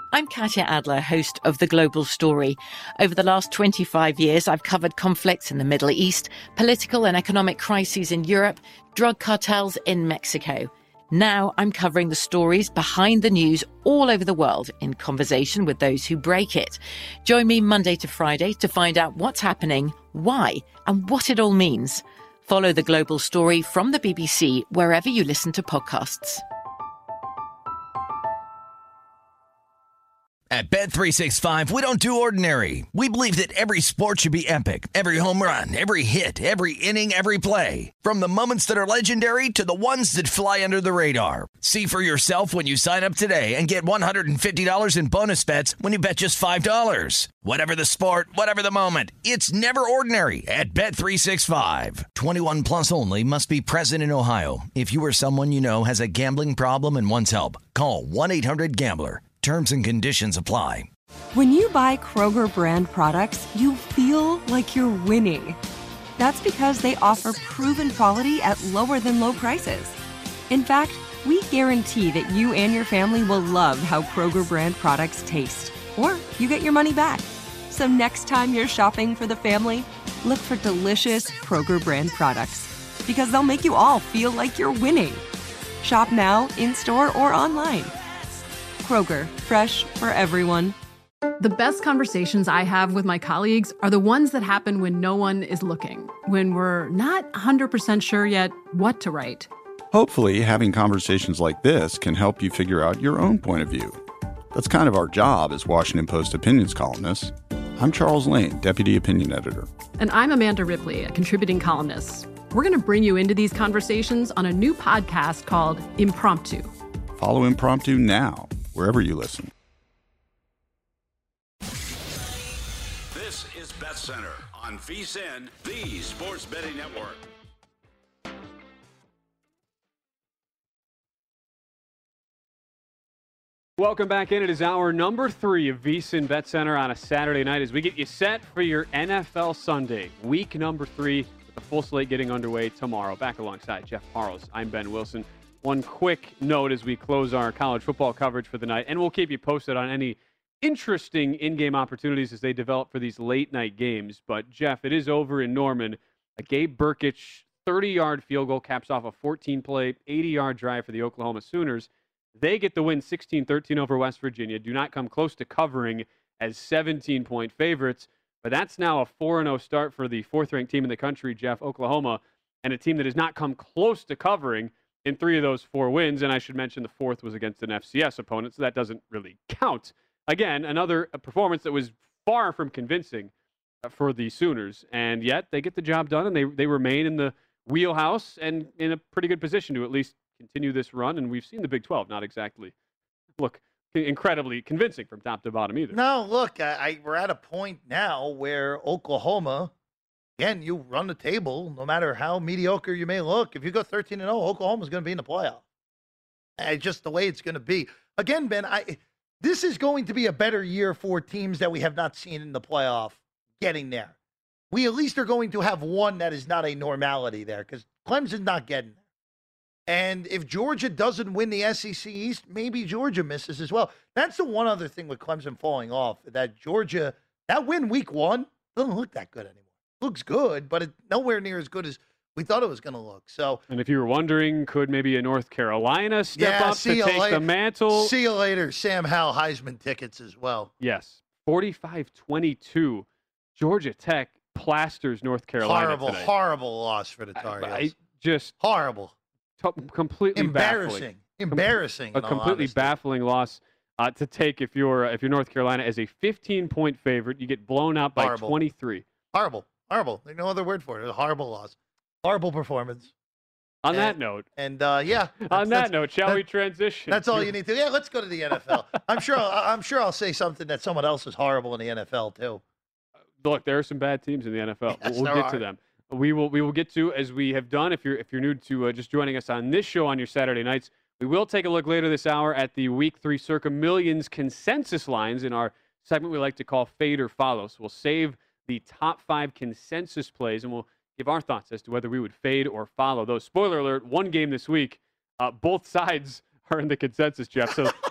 I'm Katya Adler, host of The Global Story. Over the last 25 years, I've covered conflicts in the Middle East, political and economic crises in Europe, drug cartels in Mexico. Now I'm covering the stories behind the news all over the world in conversation with those who break it. Join me Monday to Friday to find out what's happening, why, and what it all means. Follow The Global Story from the BBC wherever you listen to podcasts. At Bet365, we don't do ordinary. We believe that every sport should be epic. Every home run, every hit, every inning, every play. From the moments that are legendary to the ones that fly under the radar. See for yourself when you sign up today and get $150 in bonus bets when you bet just $5. Whatever the sport, whatever the moment, it's never ordinary at Bet365. 21 plus only. Must be present in Ohio. If you or someone you know has a gambling problem and wants help, call 1-800-GAMBLER. Terms and conditions apply. When you buy Kroger brand products, you feel like you're winning. That's because they offer proven quality at lower than low prices. In fact, we guarantee that you and your family will love how Kroger brand products taste, or you get your money back. So next time you're shopping for the family, look for delicious Kroger brand products, because they'll make you all feel like you're winning. Shop now, in-store, or online. Kroger, fresh for everyone. The best conversations I have with my colleagues are the ones that happen when no one is looking, when we're not 100% sure yet what to write. Hopefully, having conversations like this can help you figure out your own point of view. That's kind of our job as Washington Post opinions columnists. I'm Charles Lane, Deputy Opinion Editor. And I'm Amanda Ripley, a contributing columnist. We're going to bring you into these conversations on a new podcast called Impromptu. Follow Impromptu now, wherever you listen. This is Bet Center on VSiN, the sports betting network. Welcome back in. It is hour number 3 of VSiN Bet Center on a Saturday night as we get you set for your NFL Sunday, week number 3, with the full slate getting underway tomorrow. Back alongside Jeff Parles, I'm Ben Wilson. One quick note as we close our college football coverage for the night, and we'll keep you posted on any interesting in-game opportunities as they develop for these late-night games. But, Jeff, it is over in Norman. A Gabe Burkich 30-yard field goal caps off a 14-play, 80-yard drive for the Oklahoma Sooners. They get the win 16-13 over West Virginia, do not come close to covering as 17-point favorites. But that's now a 4-0 start for the fourth-ranked team in the country, Jeff, Oklahoma, and a team that has not come close to covering in 3 of those 4 wins, and I should mention the 4th was against an FCS opponent, so that doesn't really count. Again, another performance that was far from convincing for the Sooners, and yet they get the job done, and they remain in the wheelhouse and in a pretty good position to at least continue this run, and we've seen the Big 12 not exactly look incredibly convincing from top to bottom either. No, look, we're at a point now where Oklahoma, again, you run the table, no matter how mediocre you may look. If you go 13-0, Oklahoma's going to be in the playoff. Just the way it's going to be. Again, Ben, this is going to be a better year for teams that we have not seen in the playoff getting there. We at least are going to have one that is not a normality there because Clemson's not getting there. And if Georgia doesn't win the SEC East, maybe Georgia misses as well. That's the one other thing with Clemson falling off, that Georgia, that win week 1 doesn't look that good anymore. Looks good, but it's nowhere near as good as we thought it was going to look. So, and if you were wondering, could maybe a North Carolina step up to take the mantle? See you later. Sam Howell Heisman tickets as well. Yes. 45-22. Georgia Tech plasters North Carolina today. Horrible loss for the Tar Heels. Just horrible. Completely embarrassing. Embarrassing. A completely baffling loss to take if you're North Carolina as a 15-point favorite. You get blown out by 23. Horrible. There's no other word for it. It was a horrible loss. Horrible performance. On that note. And yeah. On that note, shall we transition? That's all you need to. Yeah, let's go to the NFL. I'm sure I'll say something that someone else is horrible in the NFL too. Look, there are some bad teams in the NFL. Yes, we'll get to them. We will get to, as we have done. If you're new to just joining us on this show on your Saturday nights, we will take a look later this hour at the Week 3 Circa Millions consensus lines in our segment we like to call Fade or Follow. So we'll save the top 5 consensus plays, and we'll give our thoughts as to whether we would fade or follow those. Spoiler alert, one game this week, both sides are in the consensus, Jeff. So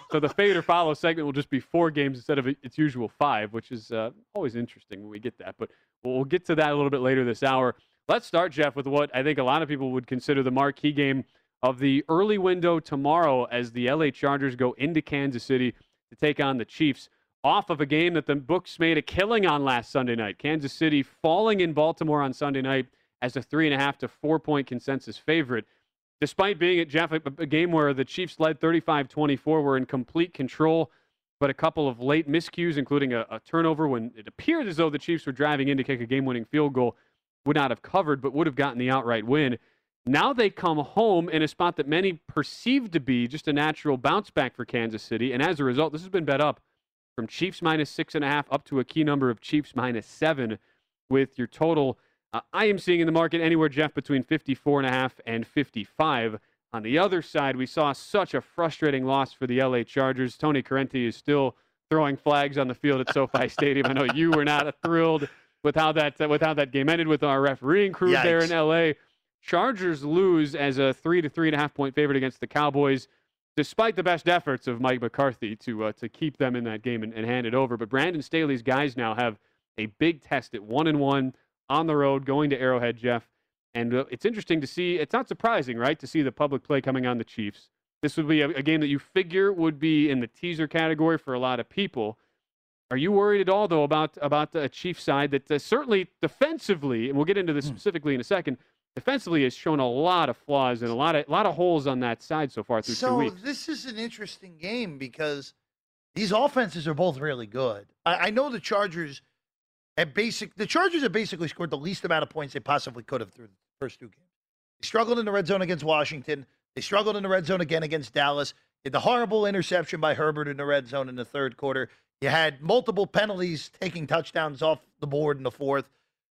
So the fade or follow segment will just be 4 games instead of its usual 5, which is always interesting when we get that. But we'll get to that a little bit later this hour. Let's start, Jeff, with what I think a lot of people would consider the marquee game of the early window tomorrow as the LA Chargers go into Kansas City to take on the Chiefs off of a game that the books made a killing on last Sunday night. Kansas City falling in Baltimore on Sunday night as a 3.5 to 4 point consensus favorite. Despite being at Jeff, a game where the Chiefs led 35-24, were in complete control, but a couple of late miscues, including a turnover when it appeared as though the Chiefs were driving in to kick a game-winning field goal, would not have covered, but would have gotten the outright win. Now they come home in a spot that many perceive to be just a natural bounce back for Kansas City, and as a result, this has been bet up from Chiefs minus 6.5 up to a key number of Chiefs minus 7, with your total I am seeing in the market anywhere, Jeff, between 54.5 and 55. On the other side, we saw such a frustrating loss for the LA Chargers. Tony Corrente is still throwing flags on the field at SoFi Stadium. I know you were not thrilled with how that game ended with our refereeing crew there in LA. Chargers lose as a 3 to 3.5 point favorite against the Cowboys, despite the best efforts of Mike McCarthy to keep them in that game and hand it over. But Brandon Staley's guys now have a big test at 1-1. On the road, going to Arrowhead, Jeff. And it's interesting to see. It's not surprising, right, to see the public play coming on the Chiefs. This would be a game that you figure would be in the teaser category for a lot of people. Are you worried at all, though, about the Chiefs side that certainly defensively, and we'll get into this specifically in a second, defensively has shown a lot of flaws and a lot of holes on that side so far through 2 weeks? So this is an interesting game because these offenses are both really good. I know the Chargers have basically scored the least amount of points they possibly could have through the first 2 games. They struggled in the red zone against Washington. They struggled in the red zone again against Dallas. You had the horrible interception by Herbert in the red zone in the third quarter. You had multiple penalties taking touchdowns off the board in the fourth.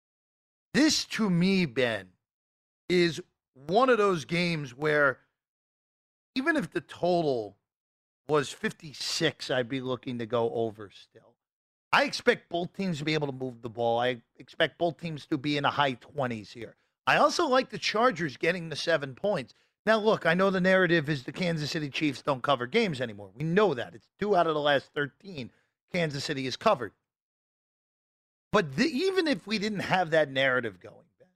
This, to me, Ben, is one of those games where even if the total was 56, I'd be looking to go over still. I expect both teams to be able to move the ball. I expect both teams to be in the high 20s here. I also like the Chargers getting the 7 points. Now, look, I know the narrative is the Kansas City Chiefs don't cover games anymore. We know that. It's 2 out of the last 13 Kansas City is covered. But even if we didn't have that narrative going, Ben,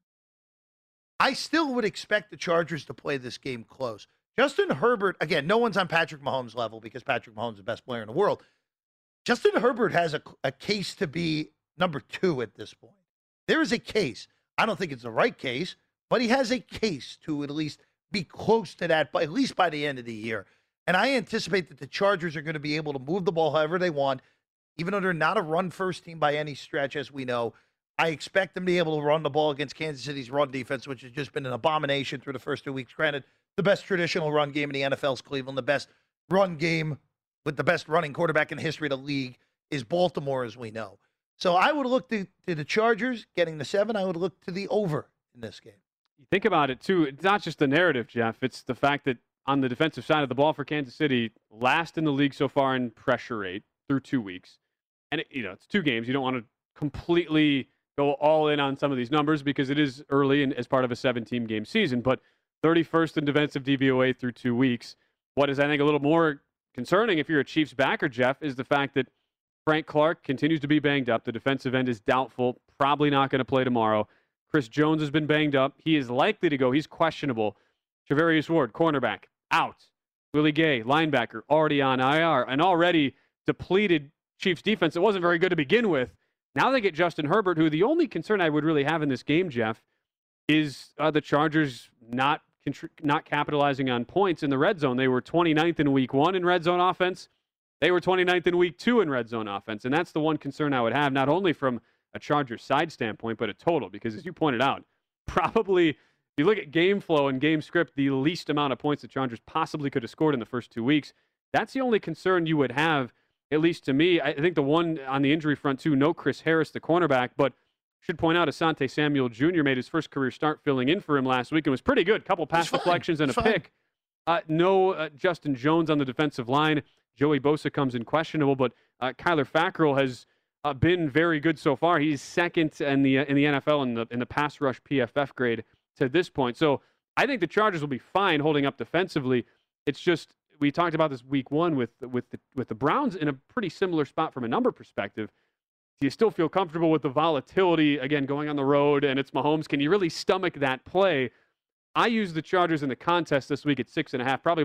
I still would expect the Chargers to play this game close. Justin Herbert, again, no one's on Patrick Mahomes' level because Patrick Mahomes is the best player in the world. Justin Herbert has a case to be number 2 at this point. There is a case. I don't think it's the right case, but he has a case to at least be close to that, at least by the end of the year. And I anticipate that the Chargers are going to be able to move the ball however they want, even though they're not a run-first team by any stretch, as we know. I expect them to be able to run the ball against Kansas City's run defense, which has just been an abomination through the first 2 weeks. Granted, the best traditional run game in the NFL is Cleveland. The best run game with the best running quarterback in the history of the league is Baltimore, as we know. So I would look to the Chargers getting the 7. I would look to the over in this game. You think about it, too. It's not just the narrative, Jeff. It's the fact that on the defensive side of the ball for Kansas City, last in the league so far in pressure rate through 2 weeks. And, it's 2 games. You don't want to completely go all in on some of these numbers because it is early and as part of a 17-game season. But 31st in defensive DVOA through 2 weeks. What is, I think, a little more concerning if you're a Chiefs backer, Jeff, is the fact that Frank Clark continues to be banged up. The defensive end is doubtful, probably not going to play tomorrow. Chris Jones has been banged up. He is likely to go. He's questionable. Charvarius Ward, cornerback, out. Willie Gay, linebacker, already on IR. An already depleted Chiefs defense that wasn't very good to begin with. Now they get Justin Herbert, who the only concern I would really have in this game, Jeff, is the Chargers not capitalizing on points in the red zone. They were 29th in week 1 in red zone offense. They were 29th in week 2 in red zone offense. And that's the one concern I would have, not only from a Chargers side standpoint, but a total. Because as you pointed out, probably, if you look at game flow and game script, the least amount of points the Chargers possibly could have scored in the first 2 weeks. That's the only concern you would have, at least to me. I think the one on the injury front, too, no Chris Harris, the cornerback, but should point out Asante Samuel Jr. made his first career start filling in for him last week and was pretty good. Couple pass deflections and a pick. No Justin Jones on the defensive line. Joey Bosa comes in questionable, but Kyler Fackrell has been very good so far. He's second in the NFL in the pass rush PFF grade to this point. So I think the Chargers will be fine holding up defensively. It's just we talked about this week one with the Browns in a pretty similar spot from a number perspective. Do you still feel comfortable with the volatility, again, going on the road, and it's Mahomes? Can you really stomach that play? I used the Chargers in the contest this week at 6.5, probably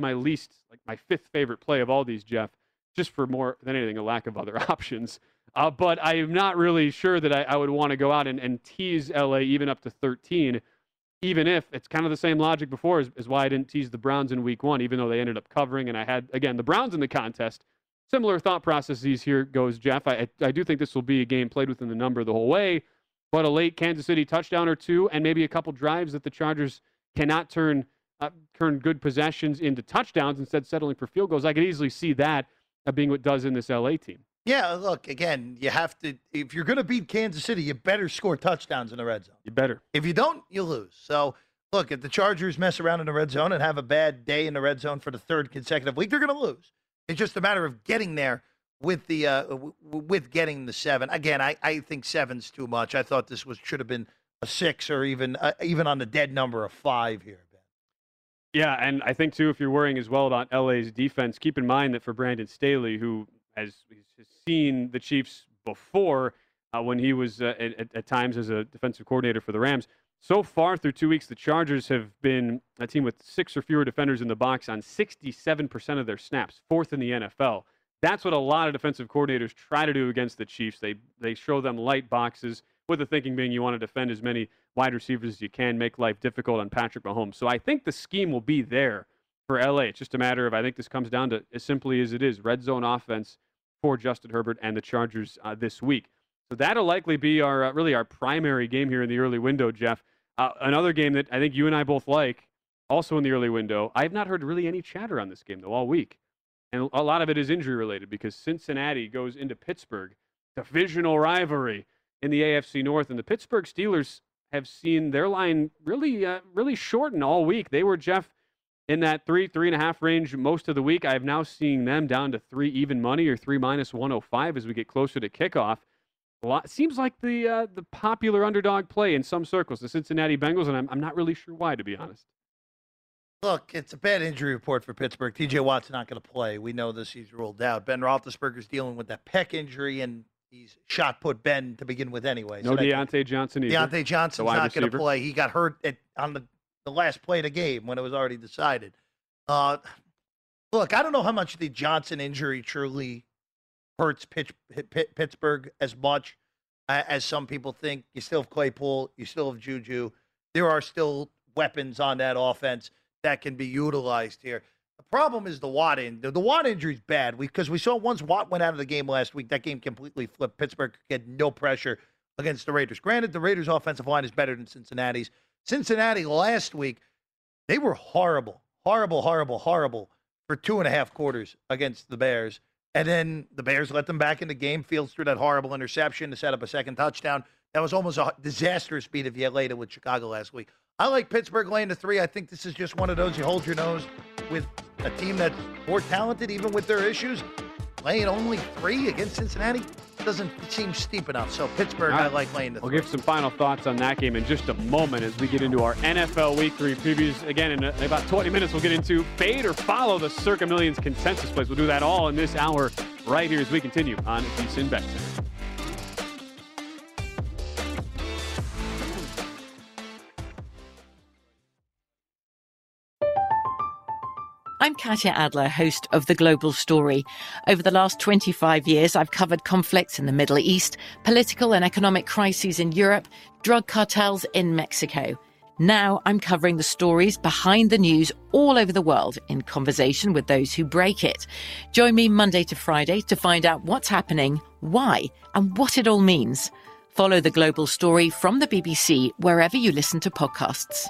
my fifth favorite play of all these, Jeff, just for more than anything, a lack of other options. But I am not really sure that I would want to go out and tease LA even up to 13, even if it's kind of the same logic before as why I didn't tease the Browns in week one, even though they ended up covering. And I had, again, the Browns in the contest. Similar thought processes here goes, Jeff. I do think this will be a game played within the number the whole way, but a late Kansas City touchdown or two and maybe a couple drives that the Chargers cannot turn good possessions into touchdowns, instead settling for field goals. I could easily see that being what does in this LA team. Yeah, look, again, you have to, if you're going to beat Kansas City, you better score touchdowns in the red zone. You better. If you don't, you lose. So, look, if the Chargers mess around in the red zone and have a bad day in the red zone for the third consecutive week, they're going to lose. It's just a matter of getting there with with getting the 7. Again, I think 7's too much. I thought this should have been a 6 or even on the dead number of 5 here, Ben. Yeah, and I think, too, if you're worrying as well about LA's defense, keep in mind that for Brandon Staley, who has seen the Chiefs before when he was at times as a defensive coordinator for the Rams, so far through 2 weeks, the Chargers have been a team with 6 or fewer defenders in the box on 67% of their snaps, 4th in the NFL. That's what a lot of defensive coordinators try to do against the Chiefs. They show them light boxes, with the thinking being you want to defend as many wide receivers as you can, make life difficult on Patrick Mahomes. So I think the scheme will be there for LA. It's just a matter of, I think this comes down to as simply as it is, red zone offense for Justin Herbert and the Chargers this week. So that'll likely be our primary game here in the early window, Jeff. Another game that I think you and I both like, also in the early window. I have not heard really any chatter on this game, though, all week. And a lot of it is injury-related because Cincinnati goes into Pittsburgh, divisional rivalry in the AFC North. And the Pittsburgh Steelers have seen their line really shorten all week. They were, Jeff, in that 3.5 range most of the week. I have now seen them down to 3 even money or 3 minus 105 as we get closer to kickoff. Seems like the popular underdog play in some circles, the Cincinnati Bengals, and I'm not really sure why, to be honest. Look, it's a bad injury report for Pittsburgh. T.J. Watt's not going to play. We know this. He's ruled out. Ben Roethlisberger's dealing with that pec injury, and he's shot put Ben to begin with anyway. No Deontay Johnson either. Deontay Johnson's not going to play. He got hurt on the last play of the game when it was already decided. Look, I don't know how much the Johnson injury truly hurts Pittsburgh as much as some people think. You still have Claypool. You still have Juju. There are still weapons on that offense that can be utilized here. The problem is the Watt injury. The Watt injury is bad because we saw once Watt went out of the game last week, that game completely flipped. Pittsburgh had no pressure against the Raiders. Granted, the Raiders' offensive line is better than Cincinnati's. Cincinnati last week, they were horrible for 2.5 quarters against the Bears. And then the Bears let them back in the game. Fields threw that horrible interception to set up a second touchdown. That was almost a disastrous beat if you laid it with Chicago last week. I like Pittsburgh laying to 3. I think this is just one of those you hold your nose with a team that's more talented, even with their issues. Laying only 3 against Cincinnati doesn't seem steep enough. So Pittsburgh, I like laying to 3. We'll give some final thoughts on that game in just a moment as we get into our NFL Week 3 previews. Again, in about 20 minutes, we'll get into fade or follow the Circa Millions consensus plays. We'll do that all in this hour right here as we continue on VSiN Bet Center. I'm Katya Adler, host of The Global Story. Over the last 25 years, I've covered conflicts in the Middle East, political and economic crises in Europe, drug cartels in Mexico. Now I'm covering the stories behind the news all over the world in conversation with those who break it. Join me Monday to Friday to find out what's happening, why, and what it all means. Follow The Global Story from the BBC wherever you listen to podcasts.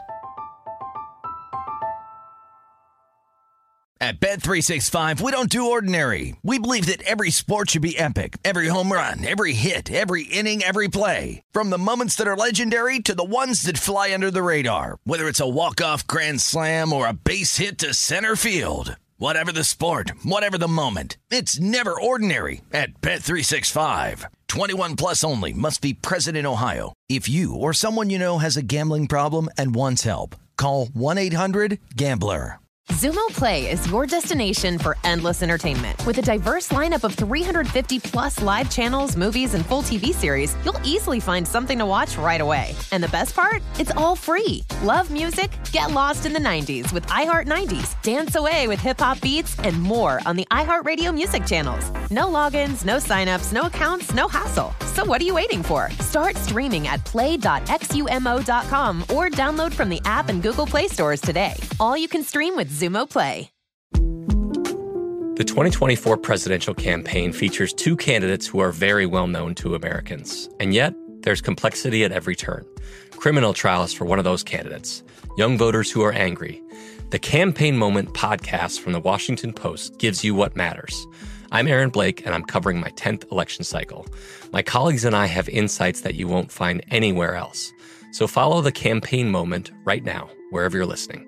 At Bet365, we don't do ordinary. We believe that every sport should be epic. Every home run, every hit, every inning, every play. From the moments that are legendary to the ones that fly under the radar. Whether it's a walk-off grand slam or a base hit to center field. Whatever the sport, whatever the moment. It's never ordinary at Bet365. 21 plus only. Must be present in Ohio. If you or someone you know has a gambling problem and wants help, call 1-800-GAMBLER. Xumo Play is your destination for endless entertainment. With a diverse lineup of 350-plus live channels, movies, and full TV series, you'll easily find something to watch right away. And the best part? It's all free. Love music? Get lost in the 90s with iHeart 90s, dance away with hip-hop beats, and more on the iHeartRadio music channels. No logins, no signups, no accounts, no hassle. So what are you waiting for? Start streaming at play.xumo.com or download from the app and Google Play stores today. All you can stream with Xumo Play. The 2024 presidential campaign features two candidates who are very well known to Americans. And yet, there's complexity at every turn. Criminal trials for one of those candidates. Young voters who are angry. The Campaign Moment podcast from the Washington Post gives you what matters. I'm Aaron Blake, and I'm covering my 10th election cycle. My colleagues and I have insights that you won't find anywhere else. So follow The Campaign Moment right now, wherever you're listening.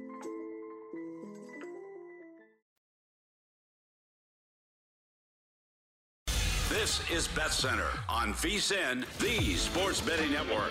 This is Bet Center on VSiN, the sports betting network.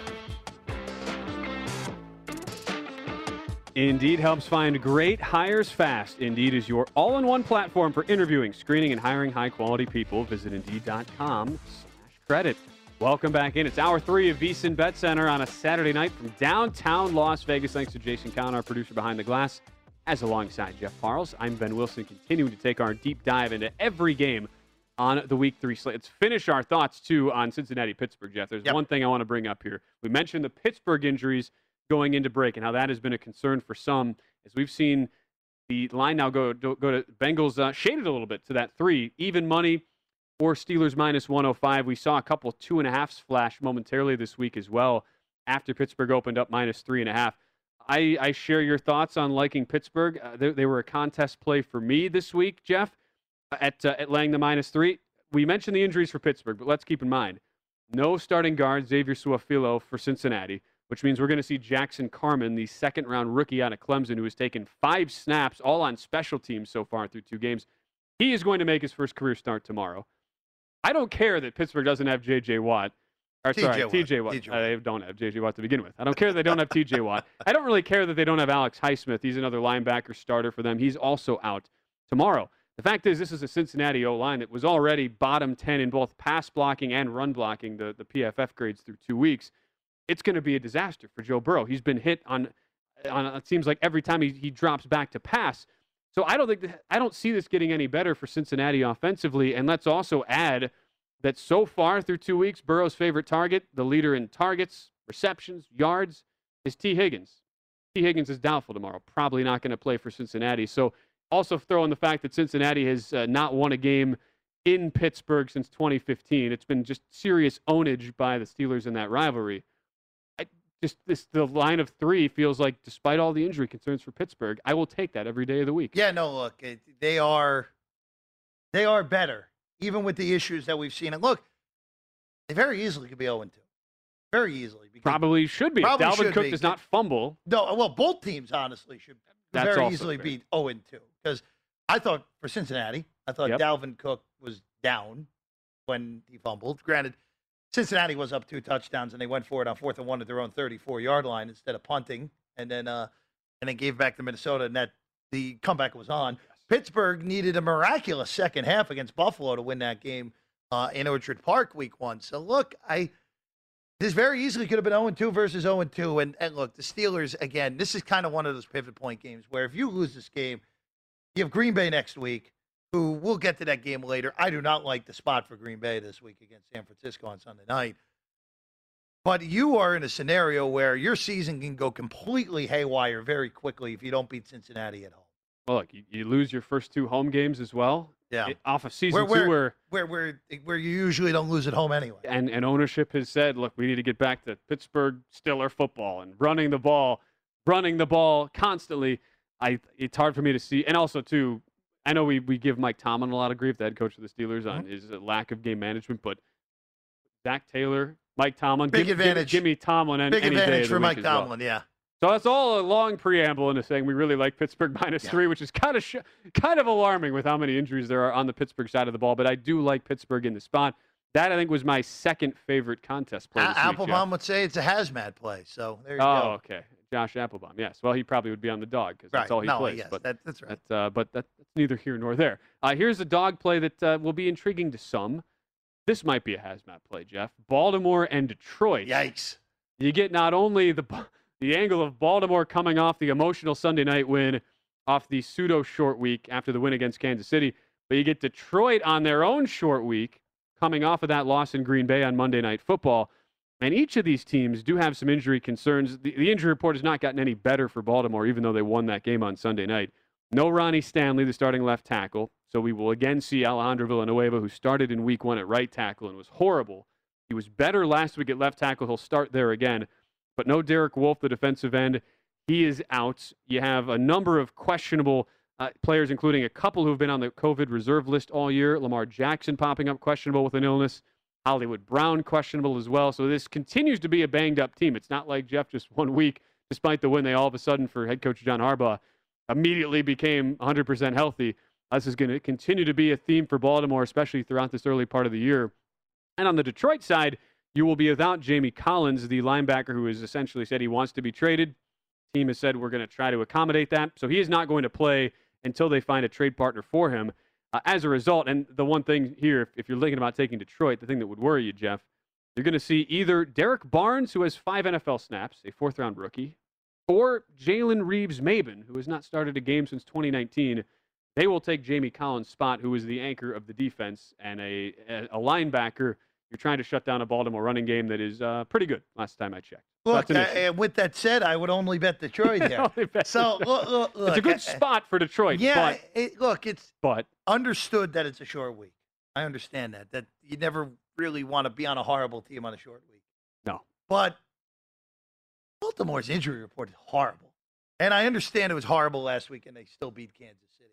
Indeed helps find great hires fast. Indeed is your all-in-one platform for interviewing, screening, and hiring high-quality people. Visit Indeed.com/credit. Welcome back in. It's hour 3 of VSiN Bet Center on a Saturday night from downtown Las Vegas. Thanks to Jason Cowan, our producer behind the glass, as alongside Jeff Parles. I'm Ben Wilson, continuing to take our deep dive into every game on the Week 3 slate. Let's finish our thoughts, too, on Cincinnati-Pittsburgh, Jeff. There's one thing I want to bring up here. We mentioned the Pittsburgh injuries going into break and how that has been a concern for some, as we've seen the line now go to Bengals shaded a little bit to that 3. Even money or Steelers minus 105. We saw a couple 2.5s flash momentarily this week as well after Pittsburgh opened up minus 3.5. I share your thoughts on liking Pittsburgh. They were a contest play for me this week, Jeff, at laying the minus 3. We mentioned the injuries for Pittsburgh, but let's keep in mind, no starting guard Xavier Su'a-Filo for Cincinnati, which means we're going to see Jackson Carman, the second-round rookie out of Clemson, who has taken 5 snaps, all on special teams so far through 2 games. He is going to make his first career start tomorrow. I don't care that Pittsburgh doesn't have T.J. Watt. T.J. Watt. They don't have J.J. Watt to begin with. I don't care that they don't have T.J. Watt. I don't really care that they don't have Alex Highsmith. He's another linebacker starter for them. He's also out tomorrow. The fact is, this is a Cincinnati O-line that was already bottom 10 in both pass blocking and run blocking, the PFF grades through 2 weeks. It's going to be a disaster for Joe Burrow. He's been hit on it seems like every time he drops back to pass. So I don't see this getting any better for Cincinnati offensively. And let's also add that so far through 2 weeks, Burrow's favorite target, the leader in targets, receptions, yards, is T. Higgins. T. Higgins is doubtful tomorrow. Probably not going to play for Cincinnati. So also throw in the fact that Cincinnati has not won a game in Pittsburgh since 2015. It's been just serious ownage by the Steelers in that rivalry. The line of 3 feels like, despite all the injury concerns for Pittsburgh, I will take that every day of the week. Yeah, no, look, they are better, even with the issues that we've seen. And look, they very easily could be 0-2. Very easily. Probably should be. If Dalvin Cook does not fumble. No, well, both teams, honestly, should very easily be 0-2. Because I thought, for Cincinnati, Dalvin Cook was down when he fumbled. Granted, Cincinnati was up 2 touchdowns, and they went for it on 4th and 1 at their own 34-yard line instead of punting, and then gave back to Minnesota, and that the comeback was on. Yes. Pittsburgh needed a miraculous second half against Buffalo to win that game in Orchard Park Week 1. So look, this very easily could have been 0-2 versus 0-2, and look, the Steelers again. This is kind of one of those pivot point games where if you lose this game, you have Green Bay next week. Who we'll get to that game later. I do not like the spot for Green Bay this week against San Francisco on Sunday night. But you are in a scenario where your season can go completely haywire very quickly if you don't beat Cincinnati at home. Well, look, you lose your first 2 home games as well. Yeah, off of season 2 where you usually don't lose at home anyway. And ownership has said, look, we need to get back to Pittsburgh Steeler football and running the ball constantly. It's hard for me to see, and also too. I know we give Mike Tomlin a lot of grief, the head coach of the Steelers, on his lack of game management, but Zach Taylor, Mike Tomlin, big advantage. Give me Tomlin any day of the week. Big advantage for Mike Tomlin, yeah. So that's all a long preamble into saying we really like Pittsburgh minus 3, which is kind of alarming with how many injuries there are on the Pittsburgh side of the ball. But I do like Pittsburgh in the spot. That, I think, was my second favorite contest play this week, Applebaum would say it's a hazmat play. So there you go. Oh, okay. Josh Applebaum. Yes. Well, he probably would be on the dog because that's all he plays. Yes, but that's right. But that's neither here nor there. Here's a dog play that will be intriguing to some. This might be a hazmat play, Jeff. Baltimore and Detroit. Yikes. You get not only the angle of Baltimore coming off the emotional Sunday night win off the pseudo short week after the win against Kansas City, but you get Detroit on their own short week coming off of that loss in Green Bay on Monday Night Football. And each of these teams do have some injury concerns. The injury report has not gotten any better for Baltimore, even though they won that game on Sunday night. No Ronnie Stanley, the starting left tackle. So we will again see Alejandro Villanueva, who started in week 1 at right tackle and was horrible. He was better last week at left tackle. He'll start there again. But no Derek Wolfe, the defensive end. He is out. You have a number of questionable players, including a couple who have been on the COVID reserve list all year. Lamar Jackson popping up questionable with an illness. Hollywood Brown questionable as well. So this continues to be a banged-up team. It's not like, Jeff, just 1 week, despite the win, they all of a sudden, for head coach John Harbaugh, immediately became 100% healthy. This is going to continue to be a theme for Baltimore, especially throughout this early part of the year. And on the Detroit side, you will be without Jamie Collins, the linebacker who has essentially said he wants to be traded. Team has said we're going to try to accommodate that. So he is not going to play until they find a trade partner for him. As a result, and the one thing here, if you're thinking about taking Detroit, the thing that would worry you, Jeff, you're going to see either Derek Barnes, who has 5 NFL snaps, a 4th-round rookie, or Jalen Reeves-Maybin, who has not started a game since 2019. They will take Jamie Collins' spot, who is the anchor of the defense and a linebacker. You're trying to shut down a Baltimore running game that is pretty good last time I checked. Look, with that said, I would only bet Detroit there. So, look, it's a good spot for Detroit. Yeah, but, it's but understood that it's a short week. I understand that you never really want to be on a horrible team on a short week. No. But Baltimore's injury report is horrible. And I understand it was horrible last week and they still beat Kansas City.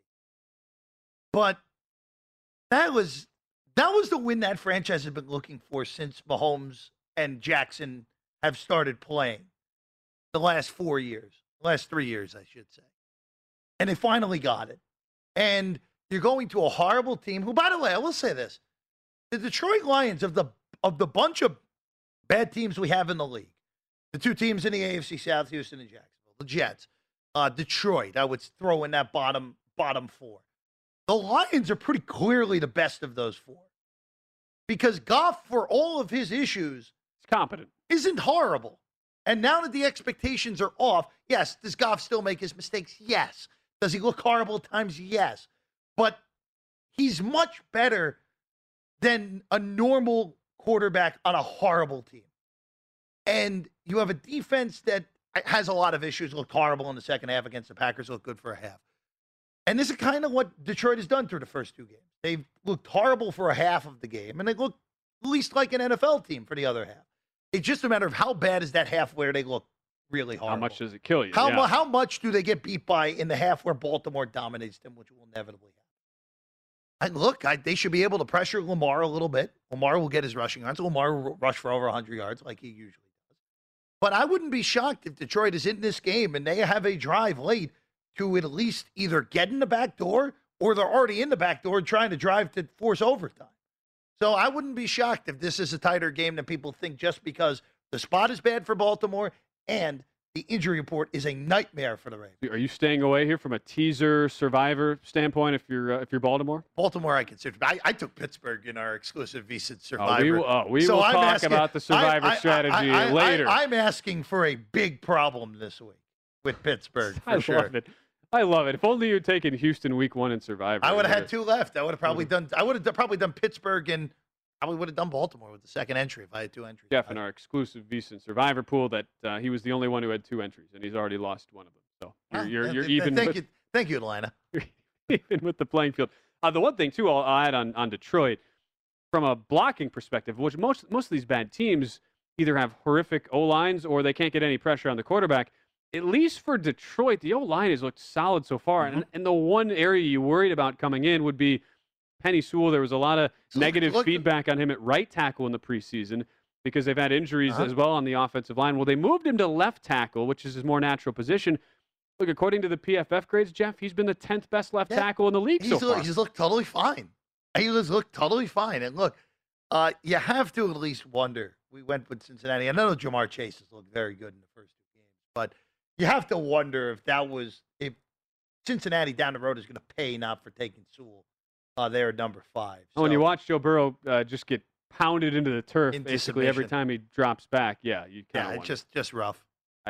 But that was the win that franchise has been looking for since Mahomes and Jackson have started playing the last 4 years, the last 3 years, I should say. And they finally got it. And you're going to a horrible team who, by the way, I will say this. The Detroit Lions, of the bunch of bad teams we have in the league, the 2 teams in the AFC South, Houston and Jacksonville, the Jets, Detroit, I would throw in that bottom 4. The Lions are pretty clearly the best of those 4. Because Goff, for all of his issues, is competent. Isn't horrible. And now that the expectations are off, yes, does Goff still make his mistakes? Yes. Does he look horrible at times? Yes. But he's much better than a normal quarterback on a horrible team. And you have a defense that has a lot of issues, looked horrible in the second half against the Packers, looked good for a half. And this is kind of what Detroit has done through the first 2 games. They've looked horrible for a half of the game, and they look at least like an NFL team for the other half. It's just a matter of how bad is that half where they look really horrible. How much does it kill you? How much do they get beat by in the half where Baltimore dominates them, which will inevitably happen? They should be able to pressure Lamar a little bit. Lamar will get his rushing yards. Lamar will rush for over 100 yards like he usually does. But I wouldn't be shocked if Detroit is in this game and they have a drive late to at least either get in the back door or they're already in the back door trying to drive to force overtime. So I wouldn't be shocked if this is a tighter game than people think just because the spot is bad for Baltimore and the injury report is a nightmare for the Ravens. Are you staying away here from a teaser survivor standpoint if you're Baltimore? Baltimore, I consider. I took Pittsburgh in our exclusive VSiN survivor. We will talk about the survivor strategy later. I'm asking for a big problem this week with Pittsburgh, for sure. Love it. I love it. If only you had taken Houston week 1 in Survivor. I would have had 2 left. I would have probably done Pittsburgh and probably would have done Baltimore with the second entry if I had 2 entries. Jeff, in our exclusive VSiN Survivor pool, that he was the only one who had 2 entries, and he's already lost one of them. So you're even. Thank you, Atlanta. You're even with the playing field. The one thing too, I'll add on Detroit, from a blocking perspective, which most of these bad teams either have horrific O-lines or they can't get any pressure on the quarterback. At least for Detroit, the O-line has looked solid so far. Mm-hmm. And the one area you worried about coming in would be Penny Sewell. There was a lot of negative feedback on him at right tackle in the preseason because they've had injuries as well on the offensive line. Well, they moved him to left tackle, which is his more natural position. Look, according to the PFF grades, Jeff, he's been the 10th best left tackle in the league so far. He's looked totally fine. He has looked totally fine. And look, you have to at least wonder. We went with Cincinnati. I know Jamar Chase has looked very good in the first 2 games, but You have to wonder if Cincinnati down the road is going to pay not for taking Sewell. They're at number 5. So, when you watch Joe Burrow just get pounded into the turf basically every time he drops back, you kind of it's just rough.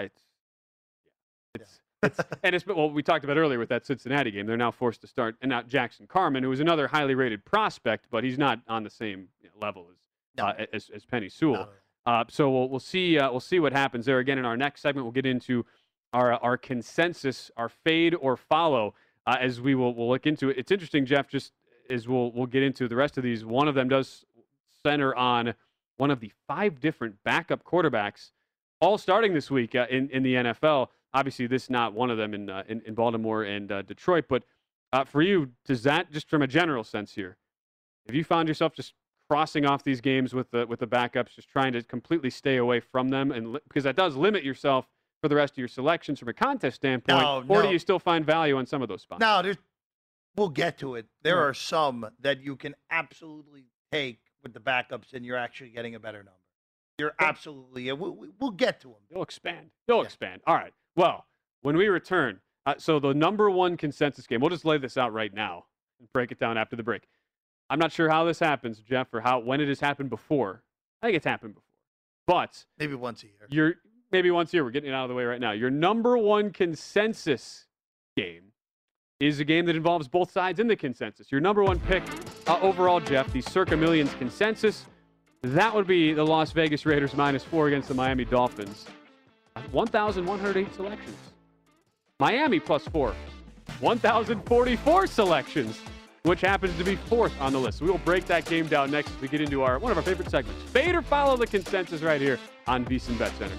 Well, we talked about earlier with that Cincinnati game. They're now forced to start, and not Jackson Carman, who was another highly rated prospect, but he's not on the same level as Penei Sewell. So we'll see what happens there. Again, in our next segment, we'll get into our consensus, our fade or follow, as we'll look into it. It's interesting, Jeff, just as we'll get into the rest of these. One of them does center on one of the 5 different backup quarterbacks, all starting this week in the NFL. Obviously, this is not one of them in Baltimore and Detroit. But for you, does that, just from a general sense here, have you found yourself just crossing off these games with the backups, just trying to completely stay away from them, and because that does limit yourself for the rest of your selections from a contest standpoint? Or do you still find value on some of those spots? No, we'll get to it. There are some that you can absolutely take with the backups, and you're actually getting a better number. You're absolutely. We'll get to them. They'll expand. Expand. All right. Well, when we return, so the number 1 consensus game, we'll just lay this out right now and break it down after the break. I'm not sure how this happens, Jeff, or when it has happened before. I think it's happened before. But maybe once a year. Maybe once a year. We're getting it out of the way right now. Your number 1 consensus game is a game that involves both sides in the consensus. Your number 1 pick overall, Jeff, the Circa Millions consensus, that would be the Las Vegas Raiders -4 against the Miami Dolphins. 1,108 selections. Miami +4. 1,044 selections, which happens to be 4th on the list. So we will break that game down next as we get into one of our favorite segments. Fade or follow the consensus right here on VSiN Bet Center.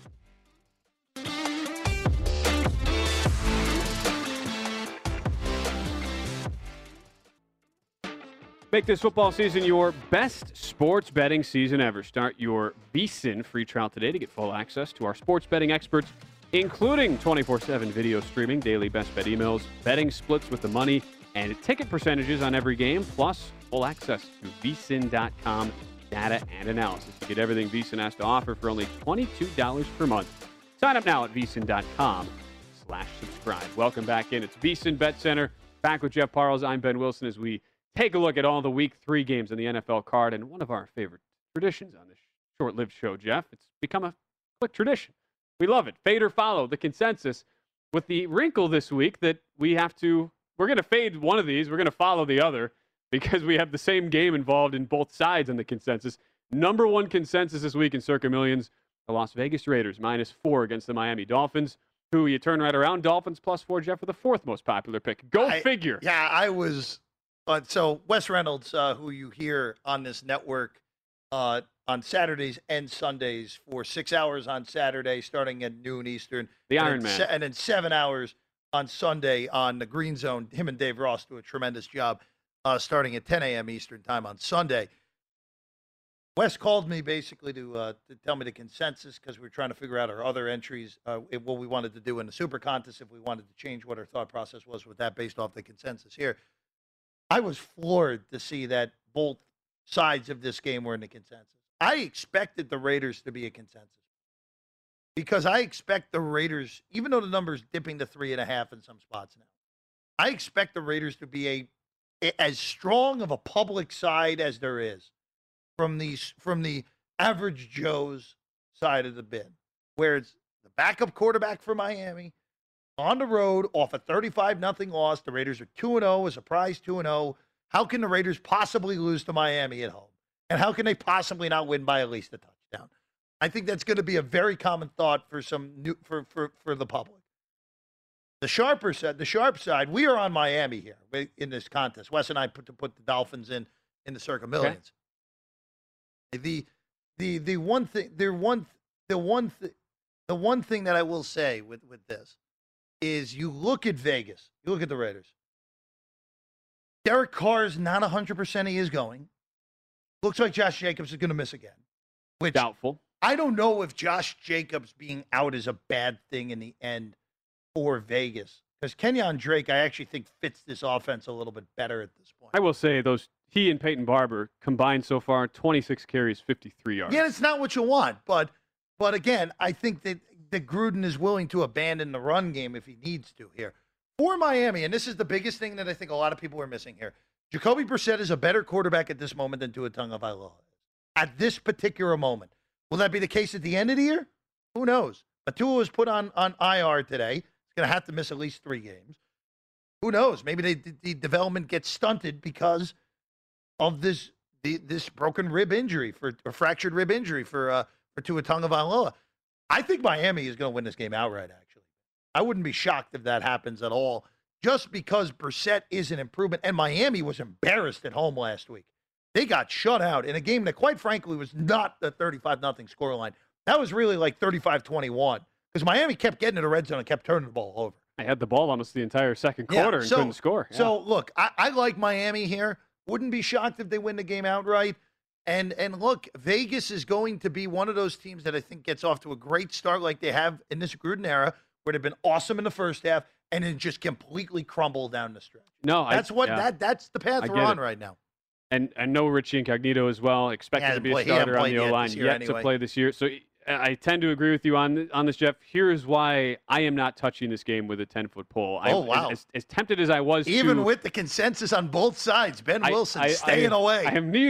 Make this football season your best sports betting season ever. Start your VSiN free trial today to get full access to our sports betting experts, including 24/7 video streaming, daily best bet emails, betting splits with the money, and ticket percentages on every game, plus full access to VSiN.com data and analysis. You get everything VSiN has to offer for only $22 per month. Sign up now at VSiN.com/subscribe. Welcome back in. It's VSiN Bet Center. Back with Jeff Parles. I'm Ben Wilson as we take a look at all the Week 3 games on the NFL card, and one of our favorite traditions on this short-lived show, Jeff. It's become a quick tradition. We love it. Fade or follow the consensus, with the wrinkle this week that we're going to fade one of these, we're going to follow the other, because we have the same game involved in both sides on the consensus. Number 1 consensus this week in Circa Millions, the Las Vegas Raiders -4 against the Miami Dolphins, who you turn right around, Dolphins +4, Jeff, with the 4th most popular pick. Figure. Yeah, I was... so Wes Reynolds, who you hear on this network on Saturdays and Sundays for 6 hours on Saturday, starting at noon Eastern. The Iron Man. And then 7 hours on Sunday on the Green Zone. Him and Dave Ross do a tremendous job starting at 10 a.m. Eastern time on Sunday. Wes called me basically to tell me the consensus, because we were trying to figure out our other entries, what we wanted to do in the Super Contest, if we wanted to change what our thought process was with that based off the consensus here. I was floored to see that both sides of this game were in the consensus. I expected the Raiders to be a consensus, because I expect the Raiders, even though the number's dipping to 3.5 in some spots now, I expect the Raiders to be as strong of a public side as there is from the average Joe's side of the bin, where it's the backup quarterback for Miami, on the road, off a 35-0 loss. The Raiders are 2-0, a surprise 2-0. How can the Raiders possibly lose to Miami at home? And how can they possibly not win by at least a touchdown? I think that's going to be a very common thought for for the public. The sharp side, we are on Miami here in this contest. Wes and I put the Dolphins in the Circa Millions. Okay. The one thing that I will say with this is, you look at Vegas, you look at the Raiders. Derek Carr's not 100% he is going. Looks like Josh Jacobs is going to miss again. Which, doubtful. I don't know if Josh Jacobs being out is a bad thing in the end for Vegas. Because Kenyon Drake, I actually think, fits this offense a little bit better at this point. I will say he and Peyton Barber combined so far 26 carries, 53 yards. Yeah, it's not what you want. But again, I think that that Gruden is willing to abandon the run game if he needs to here. For Miami, and this is the biggest thing that I think a lot of people are missing here, Jacoby Brissett is a better quarterback at this moment than Tua Tagovailoa is. At this particular moment. Will that be the case at the end of the year? Who knows? But Tua was put on IR today. He's going to have to miss at least 3 games. Who knows? Maybe the development gets stunted because of this broken rib injury or fractured rib injury for Tua Tagovailoa. I think Miami is going to win this game outright, actually. I wouldn't be shocked if that happens at all, just because Brissett is an improvement. And Miami was embarrassed at home last week. They got shut out in a game that, quite frankly, was not the 35-0 scoreline. That was really like 35-21 because Miami kept getting to the red zone and kept turning the ball over. I had the ball almost the entire second quarter and couldn't score. Yeah. So, look, I like Miami here. Wouldn't be shocked if they win the game outright. And look, Vegas is going to be one of those teams that I think gets off to a great start like they have in this Gruden era, where they've been awesome in the first half and then just completely crumble down the stretch. No, that's the path we're on right now. And no Richie Incognito as well, expected to be a starter on the O-line, yet to play this year. So I tend to agree with you on this, Jeff. Here's why I am not touching this game with a 10-foot pole. Wow. As tempted as I was Even with the consensus on both sides, Ben Wilson staying away. I am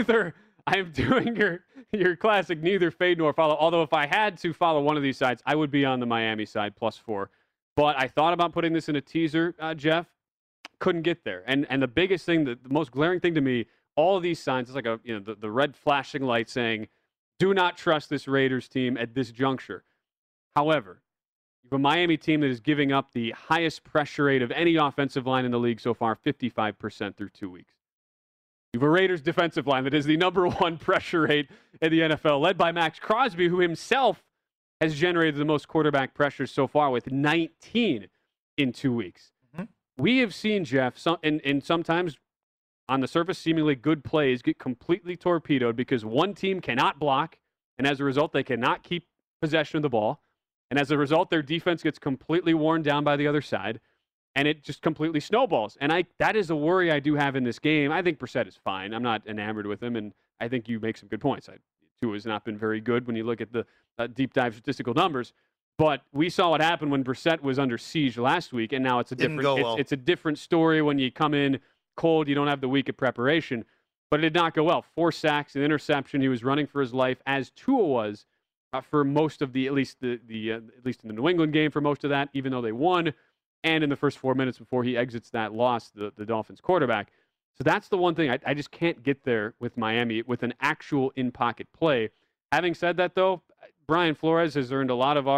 doing your classic neither fade nor follow. Although if I had to follow one of these sides, I would be on the Miami side +4. But I thought about putting this in a teaser, Jeff. Couldn't get there. And the biggest thing, the most glaring thing to me, all of these signs, it's like the red flashing light saying, do not trust this Raiders team at this juncture. However, you have a Miami team that is giving up the highest pressure rate of any offensive line in the league so far, 55% through 2 weeks. You have a Raiders defensive line that is the number 1 pressure rate in the NFL, led by Max Crosby, who himself has generated the most quarterback pressures so far with 19 in 2 weeks. Mm-hmm. We have seen, Jeff, and sometimes on the surface, seemingly good plays get completely torpedoed because one team cannot block, and as a result, they cannot keep possession of the ball. And as a result, their defense gets completely worn down by the other side, and it just completely snowballs. And that is a worry I do have in this game. I think Brissett is fine. I'm not enamored with him, and I think you make some good points. Tua has not been very good when you look at the deep dive statistical numbers. But we saw what happened when Brissett was under siege last week, and now it's a different story when you come in cold, you don't have the week of preparation, but it did not go well. 4 sacks, an interception. He was running for his life, as Tua was for most of at least in the New England game for most of that, even though they won, and in the first 4 minutes before he exits that loss, the Dolphins quarterback. So that's the one thing I just can't get there with Miami with an actual in-pocket play. Having said that, though, Brian Flores has earned a lot of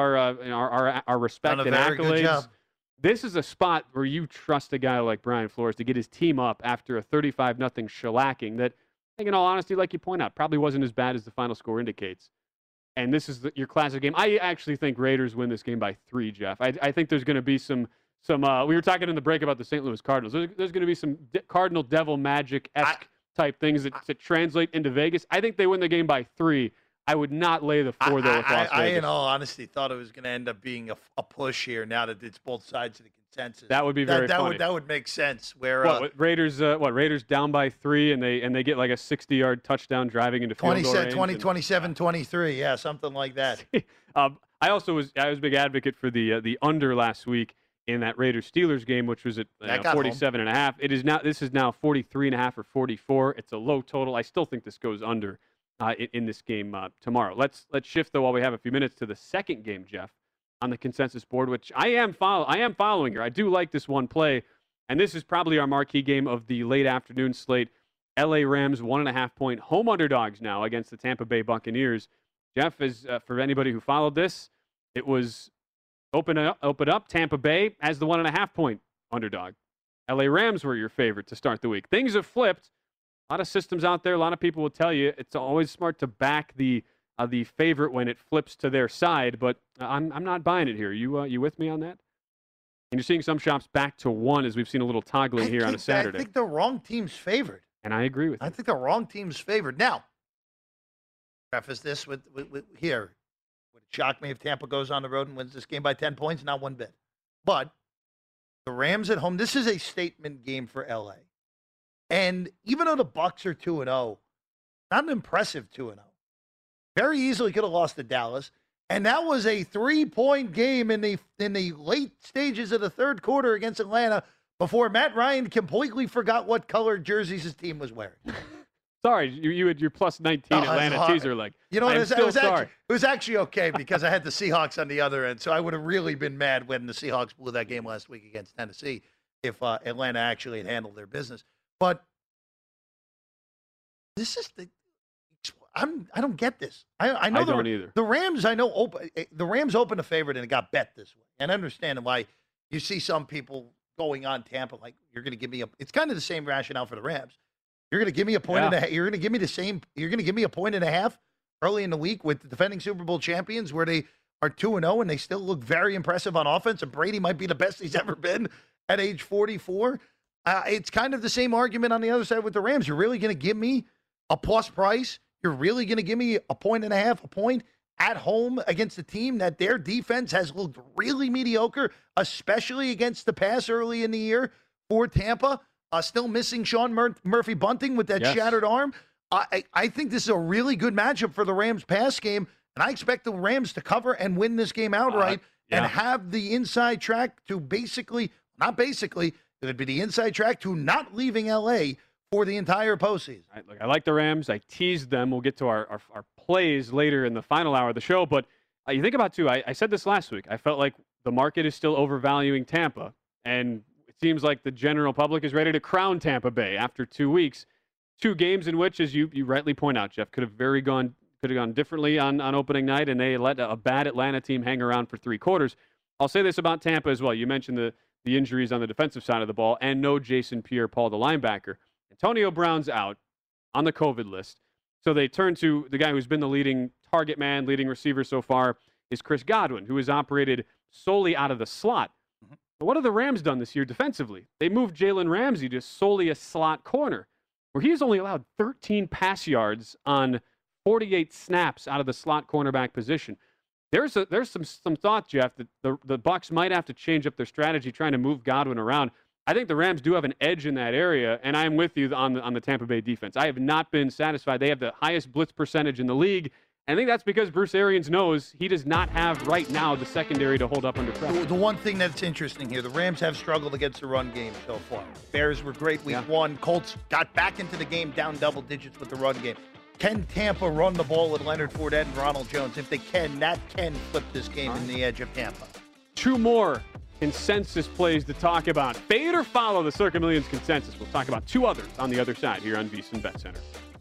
our respect and accolades. This is a spot where you trust a guy like Brian Flores to get his team up after a 35-0 shellacking that, I think in all honesty, like you point out, probably wasn't as bad as the final score indicates. And this is your classic game. I actually think Raiders win this game by 3, Jeff. I think there's going to be some we were talking in the break about the St. Louis Cardinals. There's going to be some Cardinal Devil Magic-esque type things that translate into Vegas. I think they win the game by 3. I would not lay the 4 though with Las Vegas. I, in all honesty, thought it was going to end up being a push here now that it's both sides of the consensus. That would be very funny. That would make sense. Where Raiders down by 3 and they get like a 60-yard touchdown driving into field goal range. 27-23, yeah, something like that. I was a big advocate for the under last week in that Raiders-Steelers game, which was at 47.5. This is now 43.5 or 44. It's a low total. I still think this goes under in this game tomorrow. Let's shift, though, while we have a few minutes, to the second game, Jeff, on the consensus board, which I am following here. I do like this one play, and this is probably our marquee game of the late afternoon slate. LA Rams 1.5-point home underdogs now against the Tampa Bay Buccaneers. Jeff, for anybody who followed this, it was open up Tampa Bay as the 1.5-point underdog. LA Rams were your favorite to start the week. Things have flipped. A lot of systems out there. A lot of people will tell you it's always smart to back the favorite when it flips to their side, but I'm not buying it here. You with me on that? And you're seeing some shops back to 1 as we've seen a little toggling here on a Saturday. I think the wrong team's favored. And I agree with you. I think the wrong team's favored. Now, preface this with here. Would it shock me if Tampa goes on the road and wins this game by 10 points? Not one bit. But the Rams at home, this is a statement game for LA. And even though the Bucs are 2-0, not an impressive 2-0. Very easily could have lost to Dallas. And that was a 3-point game in the late stages of the third quarter against Atlanta before Matt Ryan completely forgot what color jerseys his team was wearing. Sorry, you had your plus 19 Atlanta teaser leg. You know what? It was actually okay because I had the Seahawks on the other end, so I would have really been mad when the Seahawks blew that game last week against Tennessee if Atlanta actually had handled their business. But this is I don't get this. I know I don't either. The Rams, the Rams opened a favorite and it got bet this way. And I understand why you see some people going on Tampa like you're going to give me it's kind of the same rationale for the Rams. You're going to give me a point and a half. You're going to give me you're going to give me a point and a half early in the week with the defending Super Bowl champions where they are 2-0 and they still look very impressive on offense and Brady might be the best he's ever been at age 44. It's kind of the same argument on the other side with the Rams. You're really going to give me a plus price? You're really going to give me a point and a half, a point at home against a team that their defense has looked really mediocre, especially against the pass early in the year for Tampa? Still missing Sean Murphy-Bunting with that shattered arm. I think this is a really good matchup for the Rams pass game, and I expect the Rams to cover and win this game outright and have the inside track to it would be the inside track to not leaving L.A. for the entire postseason. Look, I like the Rams. I teased them. We'll get to our plays later in the final hour of the show. But you think about, too, I said this last week. I felt like the market is still overvaluing Tampa. And it seems like the general public is ready to crown Tampa Bay after 2 weeks. 2 games in which, as you rightly point out, Jeff, could have gone differently on opening night. And they let a bad Atlanta team hang around for 3 quarters. I'll say this about Tampa as well. You mentioned the injuries on the defensive side of the ball and no Jason Pierre-Paul, the linebacker. Antonio Brown's out on the COVID list. So they turn to the guy who's been the leading target man, leading receiver so far, is Chris Godwin, who has operated solely out of the slot. But what have the Rams done this year defensively? They moved Jalen Ramsey to solely a slot corner, where he's only allowed 13 pass yards on 48 snaps out of the slot cornerback position. There's some thought, Jeff, that the Bucs might have to change up their strategy trying to move Godwin around. I think the Rams do have an edge in that area, and I'm with you on the Tampa Bay defense. I have not been satisfied. They have the highest blitz percentage in the league, and I think that's because Bruce Arians knows he does not have right now the secondary to hold up under pressure. The one thing that's interesting here, the Rams have struggled against the run game so far. Bears were great week 1. Colts got back into the game down double digits with the run game. Can Tampa run the ball with Leonard Fournette and Ronald Jones? If they can, that can flip this game in the edge of Tampa. 2 more consensus plays to talk about. Fade or follow the Circa Millions consensus. We'll talk about 2 others on the other side here on VSiN Bet Center.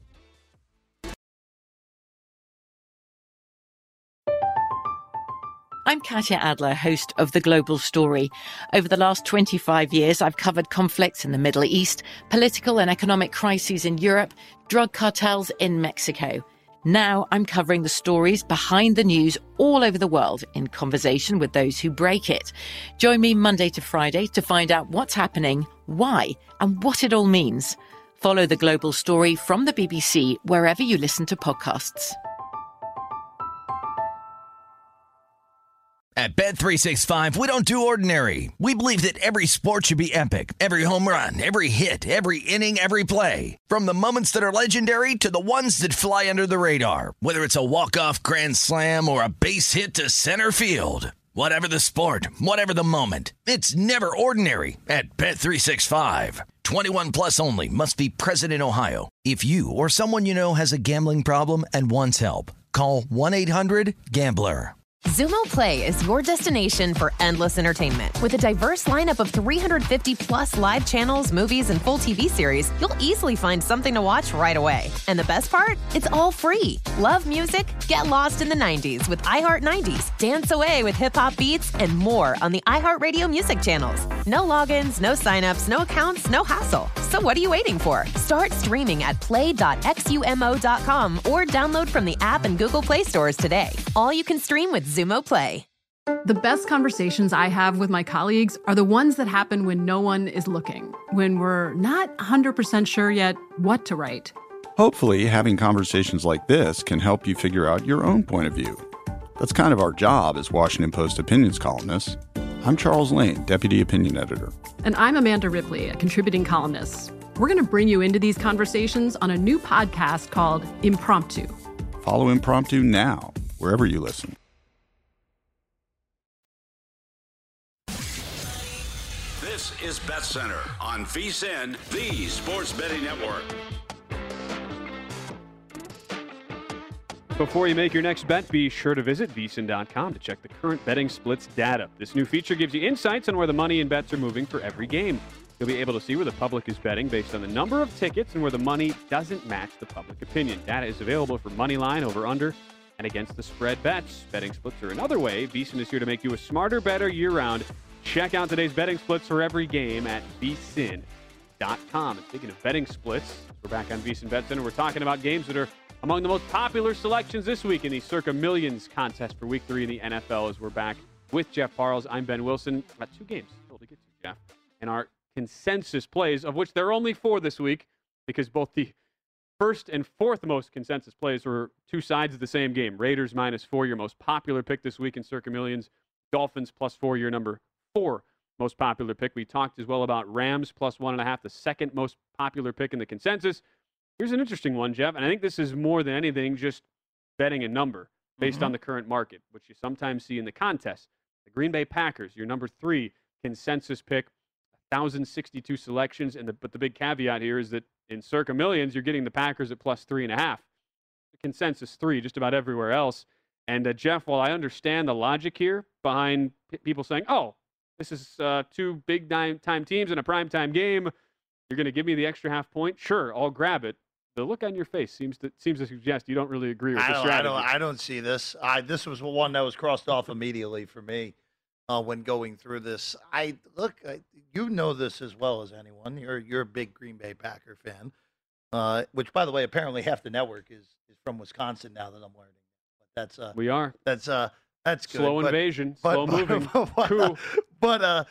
I'm Katya Adler, host of The Global Story. Over the last 25 years, I've covered conflicts in the Middle East, political and economic crises in Europe, drug cartels in Mexico. Now I'm covering the stories behind the news all over the world in conversation with those who break it. Join me Monday to Friday to find out what's happening, why, and what it all means. Follow The Global Story from the BBC wherever you listen to podcasts. At Bet365, we don't do ordinary. We believe that every sport should be epic. Every home run, every hit, every inning, every play. From the moments that are legendary to the ones that fly under the radar. Whether it's a walk-off grand slam or a base hit to center field. Whatever the sport, whatever the moment. It's never ordinary at Bet365. 21 plus only. Must be present in Ohio. If you or someone you know has a gambling problem and wants help, call 1-800-GAMBLER. Xumo Play is your destination for endless entertainment. With a diverse lineup of 350 plus live channels, movies, and full TV series, you'll easily find something to watch right away. And the best part? It's all free. Love music? Get lost in the 90s with iHeart 90s, dance away with hip-hop beats, and more on the iHeartRadio music channels. No logins, no signups, no accounts, no hassle. So what are you waiting for? Start streaming at play.xumo.com or download from the app and Google Play stores today. All you can stream with Xumo Play. The best conversations I have with my colleagues are the ones that happen when no one is looking, when we're not 100% sure yet what to write. Hopefully, having conversations like this can help you figure out your own point of view. That's kind of our job as Washington Post opinions columnists. I'm Charles Lane, Deputy Opinion Editor. And I'm Amanda Ripley, a contributing columnist. We're going to bring you into these conversations on a new podcast called Impromptu. Follow Impromptu now, wherever you listen. This is Bet Center on VSiN, the sports betting network. Before you make your next bet, be sure to visit VSiN.com to check the current betting splits data. This new feature gives you insights on where the money and bets are moving for every game. You'll be able to see where the public is betting based on the number of tickets and where the money doesn't match the public opinion. Data is available for money line, over, under, and against the spread bets. Betting splits are another way. VSiN is here to make you a smarter, better year-round. Check out today's betting splits for every game at VSiN.com. And speaking of betting splits, we're back on VSiN Bet Center. We're talking about games that are among the most popular selections this week in the Circa Millions contest for Week 3 in the NFL. As we're back with Jeff Parles, I'm Ben Wilson. Got 2 games still to get to, Jeff. And our consensus plays, of which there are only 4 this week, because both the first and fourth most consensus plays were 2 sides of the same game. Raiders -4, your most popular pick this week in Circa Millions. Dolphins +4, your number 4 most popular pick. We talked as well about Rams +1.5, the second most popular pick in the consensus. Here's an interesting one, Jeff, and I think this is more than anything just betting a number based on the current market, which you sometimes see in the contest. The Green Bay Packers, your number 3 consensus pick, 1,062 selections, but the big caveat here is that in Circa Millions, you're getting the Packers at +3.5. The consensus 3 just about everywhere else. And Jeff, while I understand the logic here behind people saying, oh, this is 2 big-time teams in a primetime game, you're going to give me the extra half point? Sure, I'll grab it. The look on your face seems to suggest you don't really agree with the strategy. I don't see this. This was one that was crossed off immediately for me when going through this. You know this as well as anyone. You're a big Green Bay Packer fan, which, by the way, apparently half the network is from Wisconsin now that I'm learning. But that's we are. That's good. Slow invasion, slow moving. Cool. But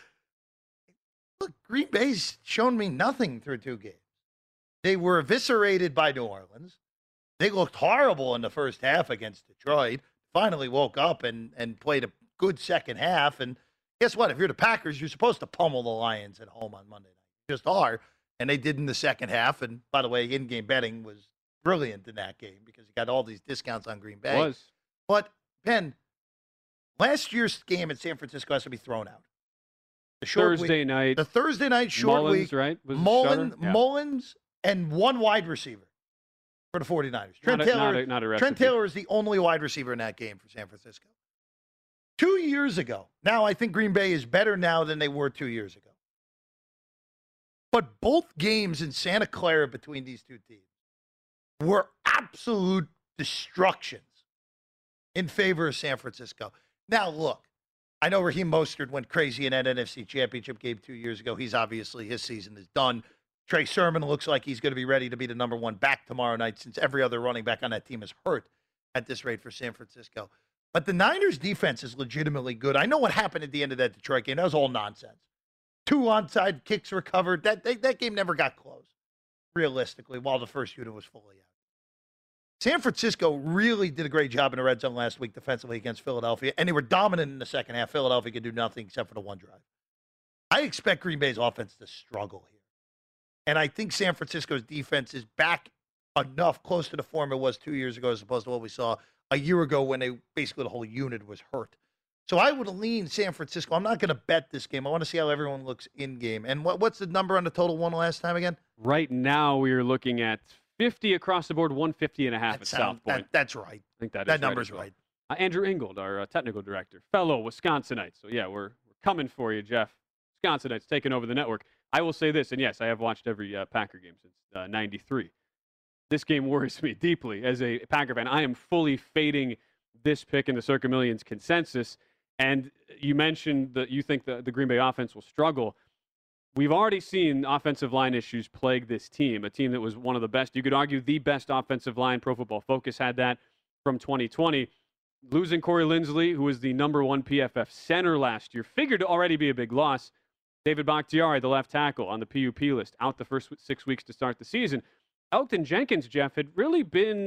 look, Green Bay's shown me nothing through 2 games. They were eviscerated by New Orleans. They looked horrible in the first half against Detroit. Finally woke up and played a good second half. And guess what? If you're the Packers, you're supposed to pummel the Lions at home on Monday night. You just are. And they did in the second half. And by the way, in-game betting was brilliant in that game because you got all these discounts on Green Bay. It was. But, Ben, last year's game in San Francisco has to be thrown out. The Thursday night short Mullins, week. right? Mullins and 1 wide receiver for the 49ers. Trent Taylor is the only wide receiver in that game for San Francisco. 2 years ago. Now, I think Green Bay is better now than they were 2 years ago. But both games in Santa Clara between these 2 teams were absolute destructions in favor of San Francisco. Now, look, I know Raheem Mostert went crazy in that NFC Championship game 2 years ago. His season is done. Trey Sermon looks like he's going to be ready to be the number 1 back tomorrow night since every other running back on that team is hurt at this rate for San Francisco. But the Niners' defense is legitimately good. I know what happened at the end of that Detroit game. That was all nonsense. 2 onside kicks recovered. That game never got close, realistically, while the first unit was fully out. San Francisco really did a great job in the red zone last week defensively against Philadelphia, and they were dominant in the second half. Philadelphia could do nothing except for the 1 drive. I expect Green Bay's offense to struggle here. And I think San Francisco's defense is back enough close to the form it was 2 years ago as opposed to what we saw a year ago when the whole unit was hurt. So I would lean San Francisco. I'm not going to bet this game. I want to see how everyone looks in game. And what's the number on the total one last time again? Right now we are looking at 50 across the board, 150.5 at South Point. That's right. I think that number's right. Andrew Ingold, our technical director, fellow Wisconsinite. So yeah, we're coming for you, Jeff. Wisconsinites taking over the network. I will say this, and yes, I have watched every Packer game since '93. This game worries me deeply as a Packer fan. I am fully fading this pick in the Circa Millions consensus. And you mentioned that you think the Green Bay offense will struggle. We've already seen offensive line issues plague this team, a team that was one of the best. You could argue the best offensive line. Pro Football Focus had that from 2020. Losing Corey Linsley, who was the #1 PFF center last year, figured to already be a big loss. David Bakhtiari, the left tackle on the PUP list, out the first 6 weeks to start the season. Elgton Jenkins, Jeff, had really been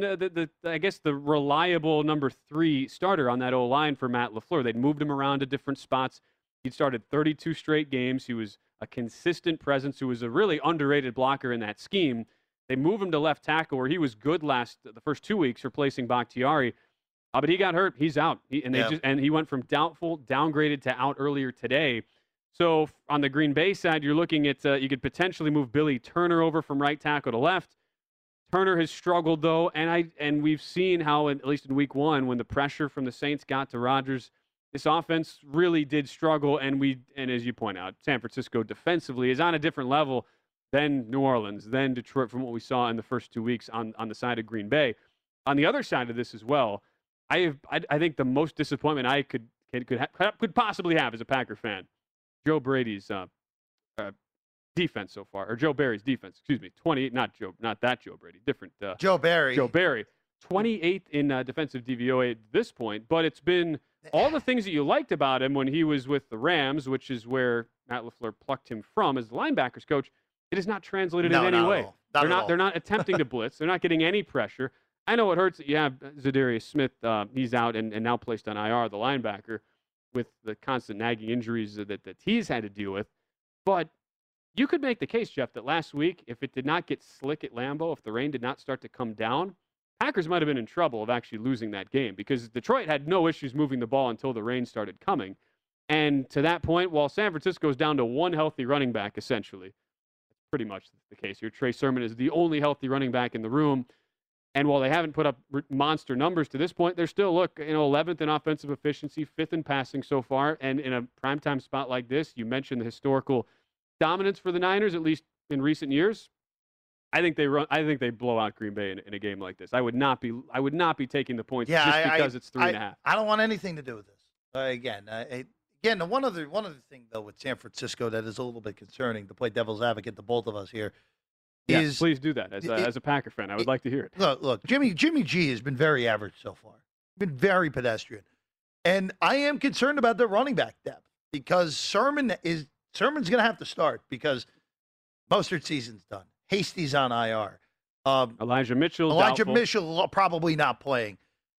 the reliable #3 starter on that O-line for Matt LaFleur. They'd moved him around to different spots. He'd started 32 straight games. He was a consistent presence who was a really underrated blocker in that scheme. They move him to left tackle where he was good the first 2 weeks replacing Bakhtiari. But he got hurt. He's out. He went from doubtful, downgraded to out earlier today. So on the Green Bay side, you're looking at you could potentially move Billy Turner over from right tackle to left. Turner has struggled, though, and we've seen how, at least in week 1, when the pressure from the Saints got to Rodgers, this offense really did struggle. And as you point out, San Francisco defensively is on a different level than New Orleans, than Detroit, from what we saw in the first 2 weeks on the side of Green Bay. On the other side of this as well, I think the most disappointment I could possibly have as a Packer fan, Joe Brady's defense so far, or Joe Barry's defense, excuse me, not that Joe Brady, different. Joe Barry. 28th in defensive DVOA at this point, but it's been all the things that you liked about him when he was with the Rams, which is where Matt LaFleur plucked him from as the linebackers coach. It is not translated in any way. They're not attempting to blitz. They're not getting any pressure. I know it hurts that you have Zadarius Smith. He's out and now placed on IR, the linebacker, with the constant nagging injuries that he's had to deal with. But you could make the case, Jeff, that last week, if it did not get slick at Lambeau, if the rain did not start to come down, Packers might have been in trouble of actually losing that game, because Detroit had no issues moving the ball until the rain started coming. And to that point, while San Francisco is down to one healthy running back, essentially, that's pretty much the case here. Trey Sermon is the only healthy running back in the room. And while they haven't put up monster numbers to this point, they're still, 11th in offensive efficiency, 5th in passing so far. And in a primetime spot like this, you mentioned the historical dominance for the Niners, at least in recent years. I think they blow out Green Bay in a game like this. I would not be taking the points just because it's 3.5. I don't want anything to do with this. Again, one other thing though with San Francisco that is a little bit concerning, to play devil's advocate to both of us here. Yes, please do that. As a Packer fan, I would like to hear it. Look, Jimmy G has been very average so far. Been very pedestrian. And I am concerned about the running back depth, because Sermon's going to have to start, because Mostert's season's done. Hasty's on IR. Elijah Mitchell probably not playing.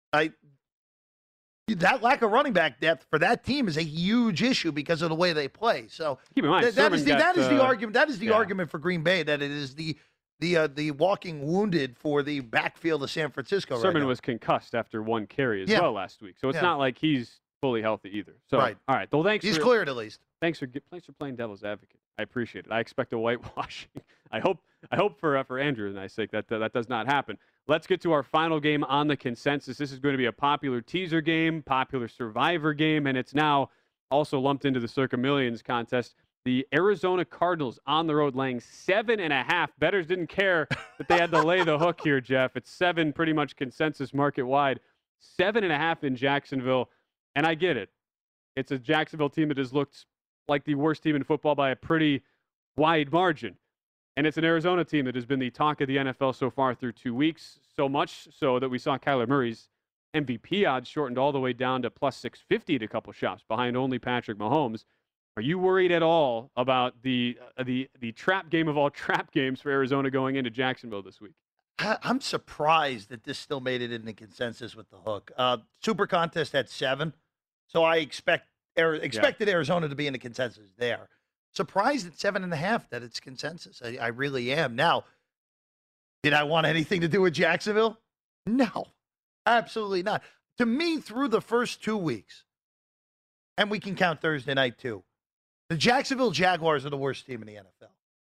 That lack of running back depth for that team is a huge issue because of the way they play. So keep in mind, that is the argument. That is the argument for Green Bay, that it is the walking wounded for the backfield of San Francisco. Sermon was concussed after one carry as well last week, so it's not like he's fully healthy either. So all right. Well, thanks. He's cleared at least. Thanks for playing devil's advocate. I appreciate it. I expect a whitewashing. I hope for Andrew and I's sake that does not happen. Let's get to our final game on the consensus. This is going to be a popular teaser game, popular survivor game, and it's now also lumped into the Circa Millions contest. The Arizona Cardinals on the road laying 7.5. Bettors didn't care that they had to lay the hook here, Jeff. It's 7, pretty much consensus market-wide. 7.5 in Jacksonville, and I get it. It's a Jacksonville team that has looked like the worst team in football by a pretty wide margin. And it's an Arizona team that has been the talk of the NFL so far through 2 weeks, so much so that we saw Kyler Murray's MVP odds shortened all the way down to plus 650 at a couple shops, behind only Patrick Mahomes. Are you worried at all about the trap game of all trap games for Arizona going into Jacksonville this week? I'm surprised that this still made it in the consensus with the hook. Super Contest had 7, so I expected Arizona to be in the consensus there. Surprised at 7.5 that it's consensus. I really am. Now, did I want anything to do with Jacksonville? No, absolutely not. To me, through the first 2 weeks, and we can count Thursday night too, the Jacksonville Jaguars are the worst team in the NFL,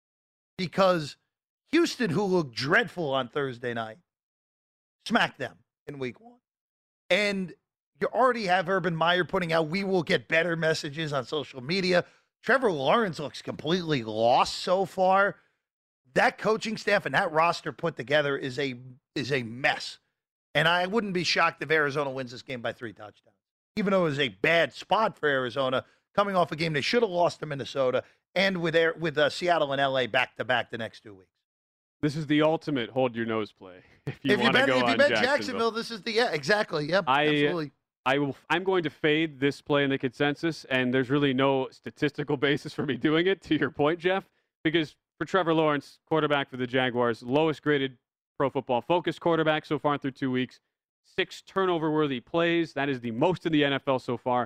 because Houston, who looked dreadful on Thursday night, smacked them in week 1. And you already have Urban Meyer putting out, we will get better messages on social media. Trevor Lawrence looks completely lost so far. That coaching staff and that roster put together is a mess. And I wouldn't be shocked if Arizona wins this game by 3 touchdowns, even though it was a bad spot for Arizona, coming off a game they should have lost to Minnesota, and with Seattle and LA back-to-back the next 2 weeks. This is the ultimate hold your nose play. If you bet Jacksonville, this is exactly. Yep, absolutely. I'm going to fade this play in the consensus, and there's really no statistical basis for me doing it, to your point, Jeff, because for Trevor Lawrence, quarterback for the Jaguars, lowest graded Pro Football Focus quarterback so far through 2 weeks, 6 turnover-worthy plays. That is the most in the NFL so far.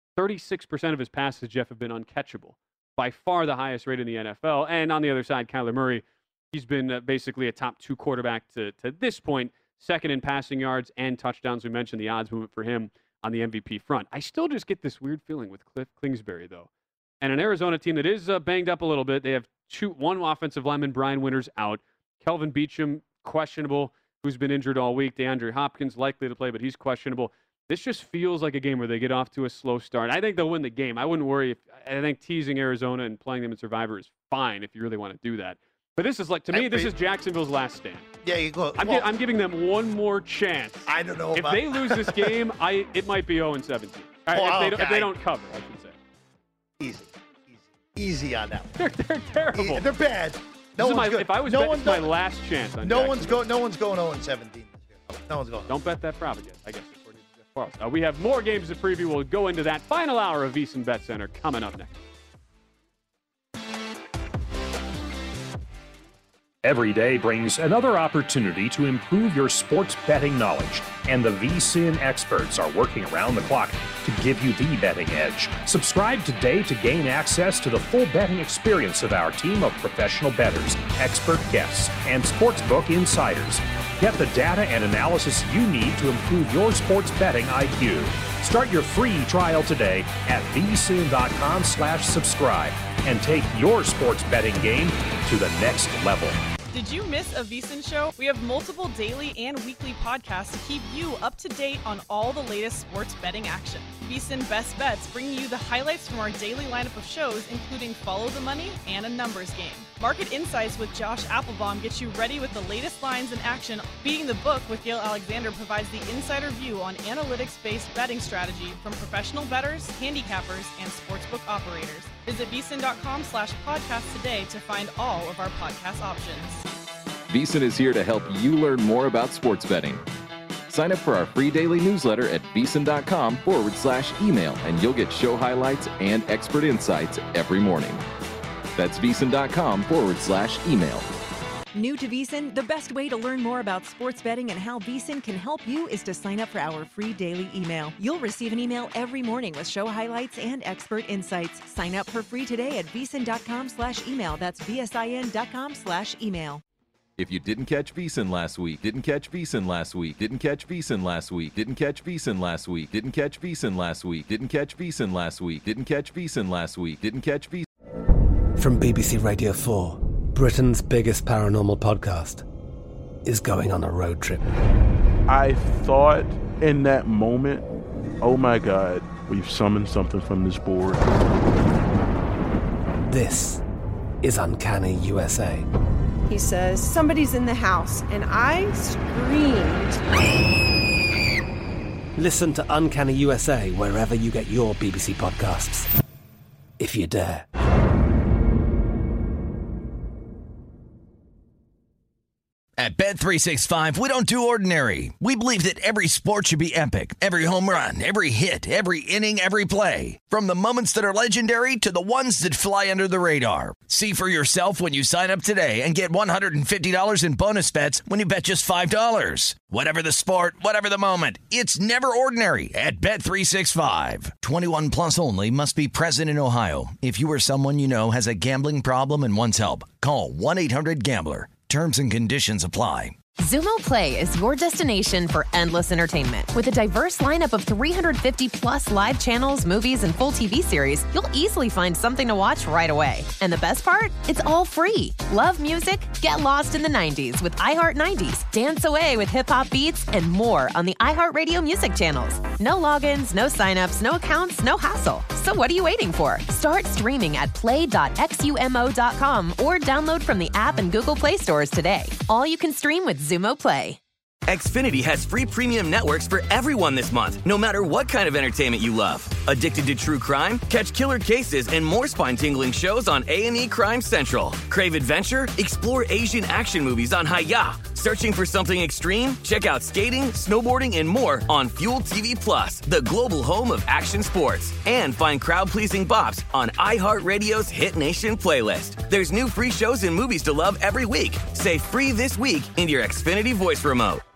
36% of his passes, Jeff, have been uncatchable. By far the highest rate in the NFL. And on the other side, Kyler Murray, he's been basically a top 2 quarterback to this point, second in passing yards and touchdowns. We mentioned the odds movement for him on the MVP front. I still just get this weird feeling with Cliff Kingsbury, though. and an Arizona team that is banged up a little bit. They have one offensive lineman, Brian Winters, out. Kelvin Beachum, questionable, who's been injured all week. DeAndre Hopkins, likely to play, but he's questionable. This just feels like a game where they get off to a slow start. I think they'll win the game. I wouldn't worry. I think teasing Arizona and playing them in Survivor is fine if you really want to do that. But this is this is Jacksonville's last stand. Yeah, you go. I'm giving them one more chance. I don't know if they lose this game. It might be 0-17. If they don't cover, I should say. Easy on that one. They're terrible. They're bad. If I was betting, this is my last chance on No one's going 0-17 this year. No one's going. Don't bet that prop again, I guess. We have more games to preview. We'll go into that final hour of VSiN Bet Center coming up next. Every day brings another opportunity to improve your sports betting knowledge, and the VSiN experts are working around the clock to give you the betting edge. Subscribe today to gain access to the full betting experience of our team of professional bettors, expert guests, and sportsbook insiders. Get the data and analysis you need to improve your sports betting IQ. Start your free trial today at vsin.com/subscribe and take your sports betting game to the next level. Did you miss a VSiN show? We have multiple daily and weekly podcasts to keep you up to date on all the latest sports betting action. VSiN Best Bets bring you the highlights from our daily lineup of shows, including Follow the Money and A Numbers Game. Market Insights with Josh Applebaum gets you ready with the latest lines in action. Beating the Book with Gail Alexander provides the insider view on analytics-based betting strategy from professional bettors, handicappers, and sportsbook operators. Visit vsin.com/podcast today to find all of our podcast options. VSiN is here to help you learn more about sports betting. Sign up for our free daily newsletter at vsin.com/email, and you'll get show highlights and expert insights every morning. That's vsin.com/email. New to VSiN, the best way to learn more about sports betting and how VSiN can help you is to sign up for our free daily email. You'll receive an email every morning with show highlights and expert insights. Sign up for free today at vsin.com/email. That's vsin.com/email. If you didn't catch VSiN last week, didn't catch VSiN last week, didn't catch VSiN last week, didn't catch VSiN last week, didn't catch VSiN last week, didn't catch VSiN last week, didn't catch VSiN last week, didn't catch VSiN. From BBC Radio 4, Britain's biggest paranormal podcast is going on a road trip. I thought in that moment, oh my God, we've summoned something from this board. This is Uncanny USA. He says, somebody's in the house, and I screamed. Listen to Uncanny USA wherever you get your BBC podcasts, if you dare. At Bet365, we don't do ordinary. We believe that every sport should be epic. Every home run, every hit, every inning, every play. From the moments that are legendary to the ones that fly under the radar. See for yourself when you sign up today and get $150 in bonus bets when you bet just $5. Whatever the sport, whatever the moment, it's never ordinary at Bet365. 21 plus only. Must be present in Ohio. If you or someone you know has a gambling problem and wants help, call 1-800-GAMBLER. Terms and conditions apply. Xumo Play is your destination for endless entertainment. With a diverse lineup of 350 plus live channels, movies, and full TV series, you'll easily find something to watch right away. And the best part? It's all free. Love music? Get lost in the 90s with iHeart 90s, dance away with hip-hop beats, and more on the iHeartRadio music channels. No logins, no signups, no accounts, no hassle. So what are you waiting for? Start streaming at play.xumo.com or download from the app and Google Play stores today. All you can stream with Xumo Play. Xfinity has free premium networks for everyone this month, no matter what kind of entertainment you love. Addicted to true crime? Catch killer cases and more spine-tingling shows on A&E Crime Central. Crave adventure? Explore Asian action movies on Hi-YAH. Searching for something extreme? Check out skating, snowboarding, and more on Fuel TV Plus, the global home of action sports. And find crowd-pleasing bops on iHeartRadio's Hit Nation playlist. There's new free shows and movies to love every week. Say free this week in your Xfinity voice remote.